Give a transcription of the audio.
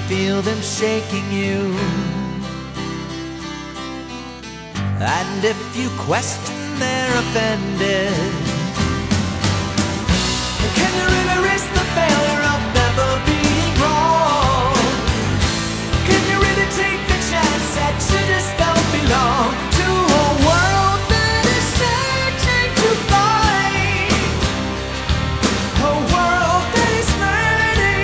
feel them shaking you. And if you question, they're offended.